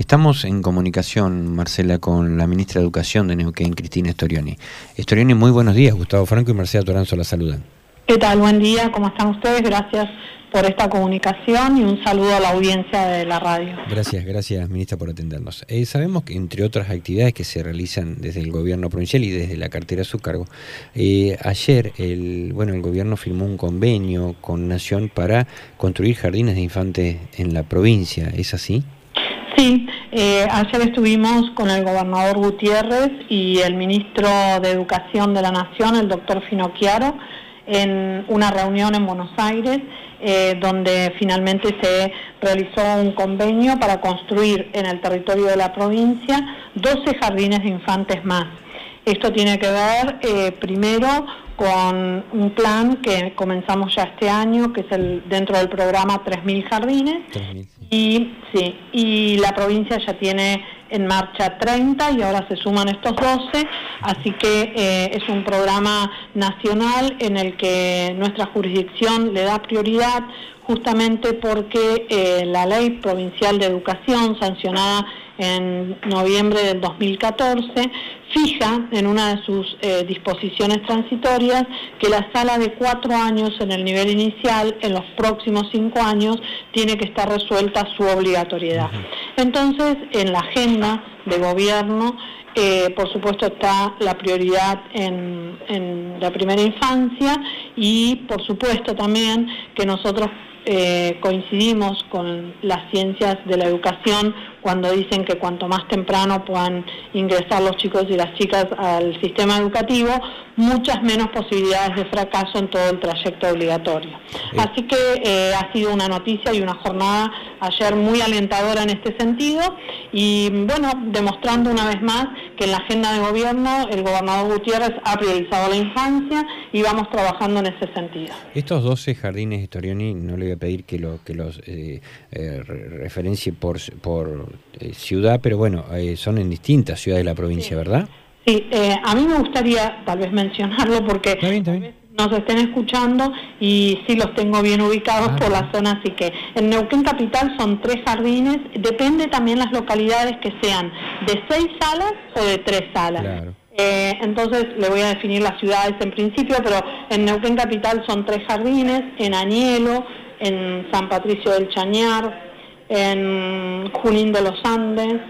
Estamos en comunicación, Marcela, con la ministra de Educación de Neuquén, Cristina Storioni. Storioni, muy buenos días. Gustavo Franco y Marcela Toranzo la saludan. ¿Qué tal? Buen día, ¿cómo están ustedes? Gracias por esta comunicación y un saludo a la audiencia de la radio. Gracias, ministra, por atendernos. Sabemos que, entre otras actividades que se realizan desde el gobierno provincial y desde la cartera a su cargo, ayer el gobierno firmó un convenio con Nación para construir jardines de infantes en la provincia. ¿Es así? Sí, ayer estuvimos con el gobernador Gutiérrez y el ministro de Educación de la Nación, el doctor Finocchiaro, en una reunión en Buenos Aires, donde finalmente se realizó un convenio para construir en el territorio de la provincia 12 jardines de infantes más. Esto tiene que ver primero con un plan que comenzamos ya este año, que es dentro del programa 3.000 jardines, 3.000, sí. Y la provincia ya tiene en marcha 30 y ahora se suman estos 12, así que es un programa nacional en el que nuestra jurisdicción le da prioridad justamente porque la Ley Provincial de Educación, sancionada en noviembre del 2014, fija en una de sus disposiciones transitorias que la sala de 4 años en el nivel inicial, en los próximos 5 años, tiene que estar resuelta su obligatoriedad. Entonces, en la agenda de gobierno, por supuesto está la prioridad en la primera infancia y por supuesto también que nosotros coincidimos con las ciencias de la educación cuando dicen que cuanto más temprano puedan ingresar los chicos y las chicas al sistema educativo, muchas menos posibilidades de fracaso en todo el trayecto obligatorio. Así que ha sido una noticia y una jornada ayer muy alentadora en este sentido y bueno, demostrando una vez más que en la agenda de gobierno el gobernador Gutiérrez ha priorizado la infancia y vamos trabajando en ese sentido. Estos 12 jardines, Storioni, no le voy a pedir que los referencie por ciudad, pero bueno, son en distintas ciudades de la provincia, sí, ¿verdad? Sí, a mí me gustaría tal vez mencionarlo porque está bien. Nos estén escuchando y sí los tengo bien ubicados por la zona, así que en Neuquén Capital son 3 jardines, depende también las localidades que sean de 6 salas o de 3 salas. Claro. Entonces le voy a definir las ciudades en principio, pero en Neuquén Capital son 3 jardines, en Anielo, en San Patricio del Chañar, en Junín de los Andes,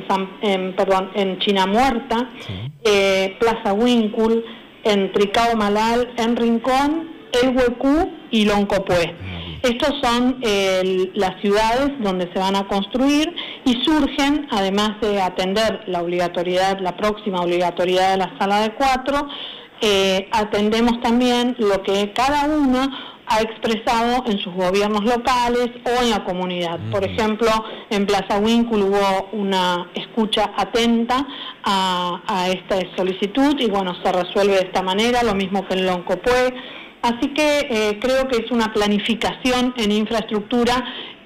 en China Muerta, sí, Plaza Huíncul, en Tricao Malal, en Rincón, El Huecú y Loncopué. Estos son las ciudades donde se van a construir y surgen, además de atender la obligatoriedad, la próxima obligatoriedad de la sala de 4, atendemos también lo que cada uno ha expresado en sus gobiernos locales o en la comunidad. Por ejemplo, en Plaza Huíncul hubo una escucha atenta a esta solicitud y bueno, se resuelve de esta manera, lo mismo que en Loncopué. Así que creo que es una planificación en infraestructura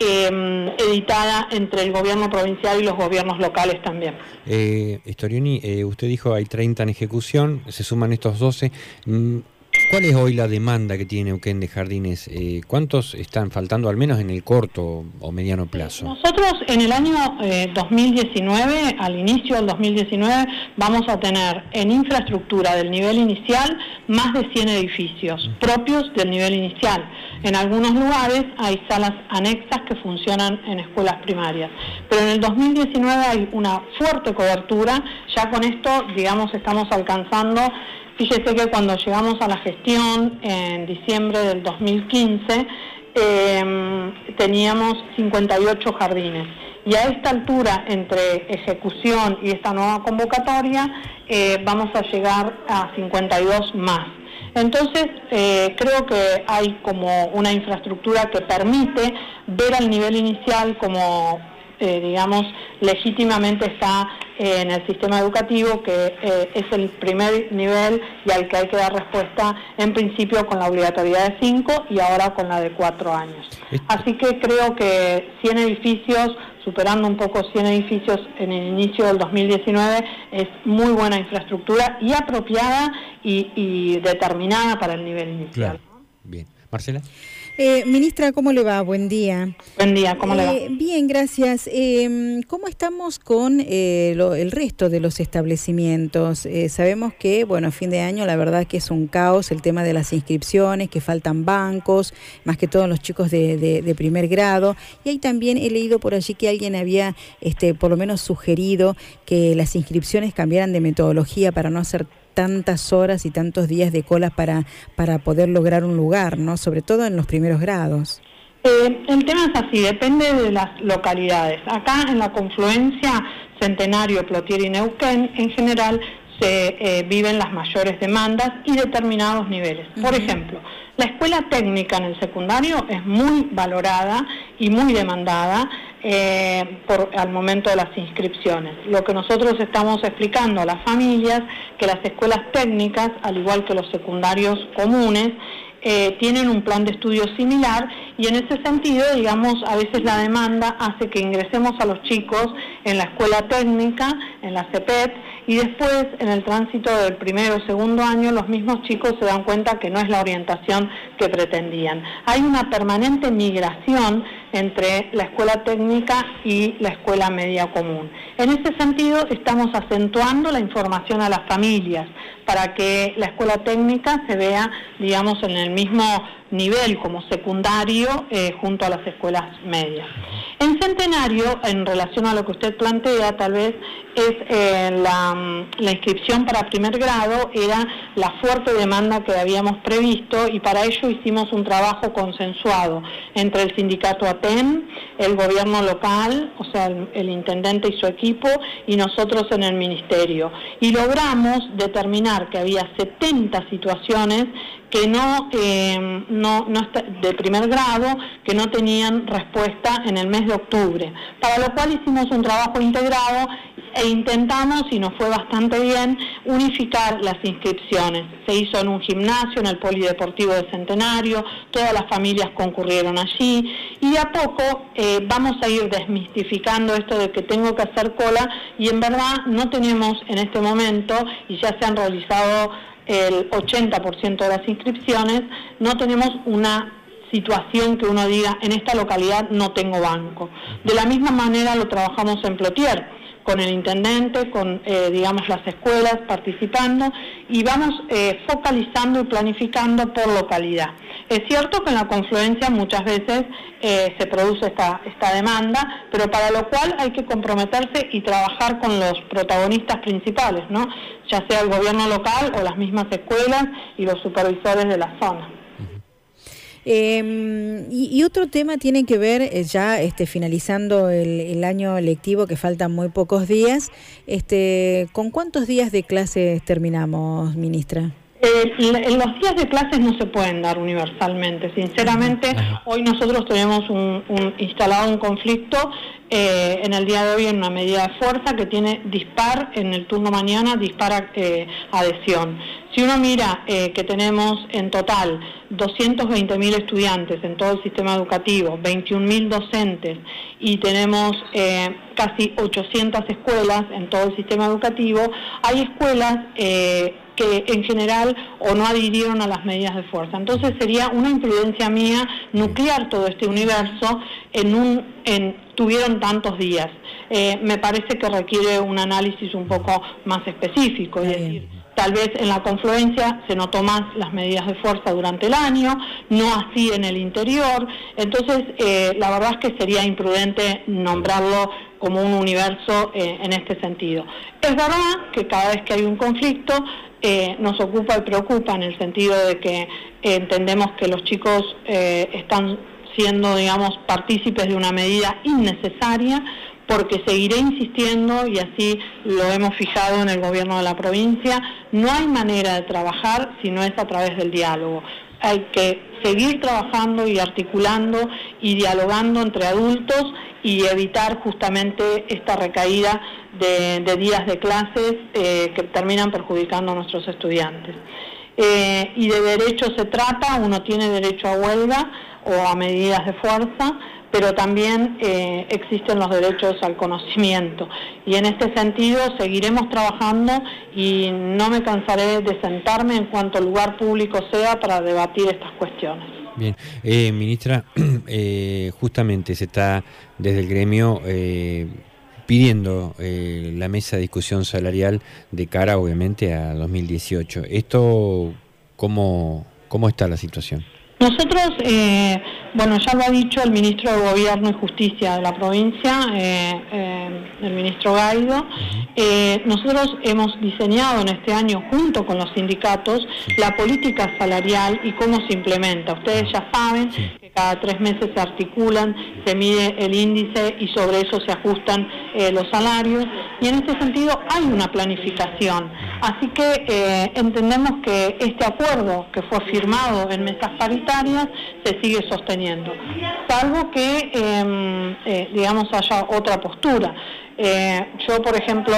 editada entre el gobierno provincial y los gobiernos locales también. Storioni, usted dijo hay 30 en ejecución, se suman estos 12. ¿Cuál es hoy la demanda que tiene Neuquén de jardines? ¿Cuántos están faltando, al menos en el corto o mediano plazo? Nosotros en el año 2019, al inicio del 2019, vamos a tener en infraestructura del nivel inicial más de 100 edificios propios del nivel inicial. En algunos lugares hay salas anexas que funcionan en escuelas primarias. Pero en el 2019 hay una fuerte cobertura. Ya con esto, digamos, estamos alcanzando. Fíjese que cuando llegamos a la gestión en diciembre del 2015 teníamos 58 jardines y a esta altura, entre ejecución y esta nueva convocatoria, vamos a llegar a 52 más. Entonces, creo que hay como una infraestructura que permite ver al nivel inicial como digamos, legítimamente está en el sistema educativo, que es el primer nivel y al que hay que dar respuesta en principio con la obligatoriedad de 5 y ahora con la de 4 años. Así que creo que 100 edificios, superando un poco 100 edificios en el inicio del 2019, es muy buena infraestructura y apropiada y determinada para el nivel inicial. Claro. Bien. Marcela. Ministra, ¿cómo le va? Buen día. Buen día, ¿cómo le va? Bien, gracias. ¿Cómo estamos con el resto de los establecimientos? Sabemos que, bueno, a fin de año la verdad que es un caos el tema de las inscripciones, que faltan bancos, más que todos los chicos de primer grado. Y ahí también he leído por allí que alguien había, por lo menos sugerido que las inscripciones cambiaran de metodología para no hacer tantas horas y tantos días de colas para poder lograr un lugar, ¿no? Sobre todo en los primeros grados. El tema es así, depende de las localidades. Acá en la confluencia Centenario, Plotier y Neuquén, en general se viven las mayores demandas y determinados niveles. Por ejemplo, la escuela técnica en el secundario es muy valorada y muy demandada al momento de las inscripciones. Lo que nosotros estamos explicando a las familias, que las escuelas técnicas, al igual que los secundarios comunes, tienen un plan de estudio similar y en ese sentido, digamos, a veces la demanda hace que ingresemos a los chicos en la escuela técnica, en la CEPET, y después en el tránsito del primero o segundo año los mismos chicos se dan cuenta que no es la orientación que pretendían. Hay una permanente migración entre la escuela técnica y la escuela media común. En ese sentido estamos acentuando la información a las familias para que la escuela técnica se vea, digamos, en el mismo nivel como secundario junto a las escuelas medias. En Centenario, en relación a lo que usted plantea, tal vez es la inscripción para primer grado era la fuerte demanda que habíamos previsto y para ello hicimos un trabajo consensuado entre el sindicato ATEN, el gobierno local, o sea, el intendente y su equipo, y nosotros en el ministerio. Y logramos determinar que había 70 situaciones que de primer grado que no tenían respuesta en el mes de octubre, para lo cual hicimos un trabajo integrado e intentamos, y nos fue bastante bien, unificar las inscripciones. Se hizo en un gimnasio, en el Polideportivo de Centenario, todas las familias concurrieron allí, y de a poco vamos a ir desmistificando esto de que tengo que hacer cola, y en verdad no tenemos en este momento, y ya se han realizado el 80% de las inscripciones, no tenemos una situación que uno diga, en esta localidad no tengo banco. De la misma manera lo trabajamos en Plotier, con el intendente, con digamos las escuelas participando, y vamos focalizando y planificando por localidad. Es cierto que en la confluencia muchas veces se produce esta demanda, pero para lo cual hay que comprometerse y trabajar con los protagonistas principales, ¿no? Ya sea el gobierno local o las mismas escuelas y los supervisores de la zona. Y otro tema tiene que ver, ya finalizando el año lectivo, que faltan muy pocos días, ¿con cuántos días de clases terminamos, ministra? Los días de clases no se pueden dar universalmente. Sinceramente, hoy nosotros tenemos instalado un conflicto en el día de hoy en una medida de fuerza que tiene dispar en el turno mañana, dispar adhesión. Si uno mira que tenemos en total 220.000 estudiantes en todo el sistema educativo, 21.000 docentes y tenemos casi 800 escuelas en todo el sistema educativo, hay escuelas que en general o no adhirieron a las medidas de fuerza. Entonces sería una imprudencia mía nuclear todo este universo tuvieron tantos días. Me parece que requiere un análisis un poco más específico, es decir, tal vez en la confluencia se notó más las medidas de fuerza durante el año, no así en el interior, entonces la verdad es que sería imprudente nombrarlo como un universo en este sentido. Es verdad que cada vez que hay un conflicto nos ocupa y preocupa en el sentido de que entendemos que los chicos están siendo, digamos, partícipes de una medida innecesaria, porque seguiré insistiendo, y así lo hemos fijado en el gobierno de la provincia, no hay manera de trabajar si no es a través del diálogo. Hay que seguir trabajando y articulando y dialogando entre adultos y evitar justamente esta recaída de días de clases que terminan perjudicando a nuestros estudiantes. Y de derecho se trata, uno tiene derecho a huelga o a medidas de fuerza, pero también existen los derechos al conocimiento. Y en este sentido seguiremos trabajando y no me cansaré de sentarme en cuanto lugar público sea para debatir estas cuestiones. Bien, ministra, justamente se está desde el gremio pidiendo la mesa de discusión salarial de cara, obviamente, a 2018. ¿Esto cómo está la situación? Nosotros, bueno, ya lo ha dicho el ministro de Gobierno y Justicia de la provincia, el ministro Gaido. Nosotros hemos diseñado en este año, junto con los sindicatos, la política salarial y cómo se implementa. Ustedes ya saben que cada 3 meses se articulan, se mide el índice y sobre eso se ajustan los salarios. Y en este sentido hay una planificación. Así que entendemos que este acuerdo que fue firmado en mesas paritarias se sigue sosteniendo, salvo que, digamos, haya otra postura. Yo, por ejemplo,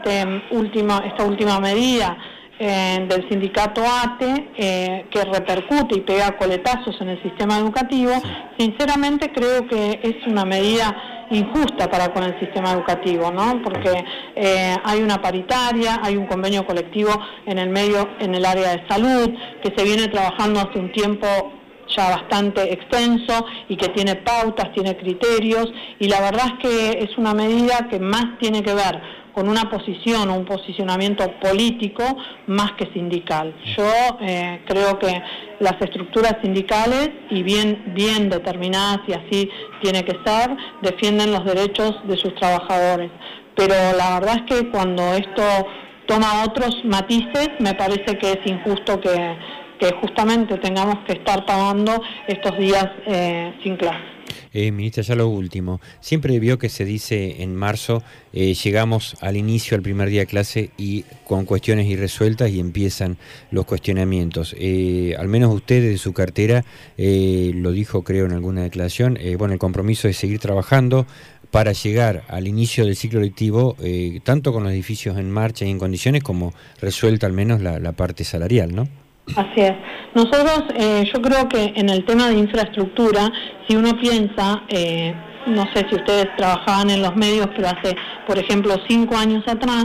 esta última medida del sindicato ATE, que repercute y pega coletazos en el sistema educativo, sinceramente creo que es una medida injusta para con el sistema educativo, ¿no? Porque hay una paritaria, hay un convenio colectivo en el área de salud, que se viene trabajando hace un tiempo ya bastante extenso y que tiene pautas, tiene criterios, y la verdad es que es una medida que más tiene que ver con una posición o un posicionamiento político más que sindical. Yo creo que las estructuras sindicales, y bien determinadas, y así tiene que ser, defienden los derechos de sus trabajadores. Pero la verdad es que cuando esto toma otros matices, me parece que es injusto que justamente tengamos que estar pagando estos días sin clase. Ministra, ya lo último. Siempre vio que se dice en marzo, llegamos al inicio, al primer día de clase, y con cuestiones irresueltas y empiezan los cuestionamientos. Al menos usted de su cartera lo dijo, creo, en alguna declaración, bueno, el compromiso es seguir trabajando para llegar al inicio del ciclo lectivo, tanto con los edificios en marcha y en condiciones, como resuelta al menos la parte salarial, ¿no? Así es. Nosotros, yo creo que en el tema de infraestructura, si uno piensa, no sé si ustedes trabajaban en los medios, pero hace, por ejemplo, 5 años atrás,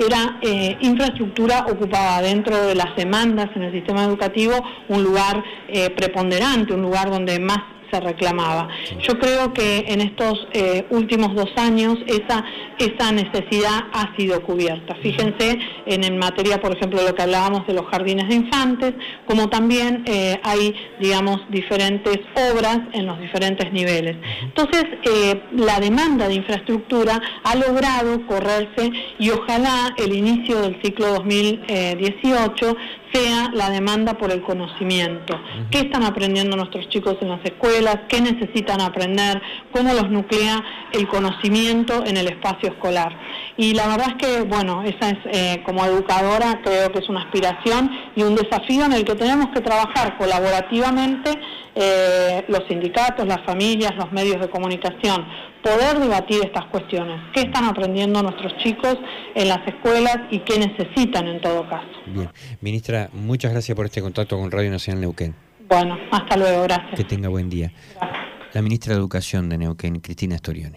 infraestructura ocupaba dentro de las demandas en el sistema educativo un lugar preponderante, un lugar donde más se reclamaba. Yo creo que en estos últimos 2 años esa necesidad ha sido cubierta. Fíjense en materia, por ejemplo, de lo que hablábamos de los jardines de infantes, como también hay, digamos, diferentes obras en los diferentes niveles. Entonces, la demanda de infraestructura ha logrado correrse, y ojalá el inicio del ciclo 2018 sea la demanda por el conocimiento. ¿Qué están aprendiendo nuestros chicos en las escuelas? ¿Qué necesitan aprender? ¿Cómo los nuclea el conocimiento en el espacio escolar? Y la verdad es que, bueno, esa es, como educadora, creo que es una aspiración y un desafío en el que tenemos que trabajar colaborativamente los sindicatos, las familias, los medios de comunicación, poder debatir estas cuestiones. ¿Qué están aprendiendo nuestros chicos en las escuelas y qué necesitan en todo caso? Bien. Ministra, muchas gracias por este contacto con Radio Nacional Neuquén. Bueno, hasta luego, gracias. Que tenga buen día. Gracias. La ministra de Educación de Neuquén, Cristina Storioni.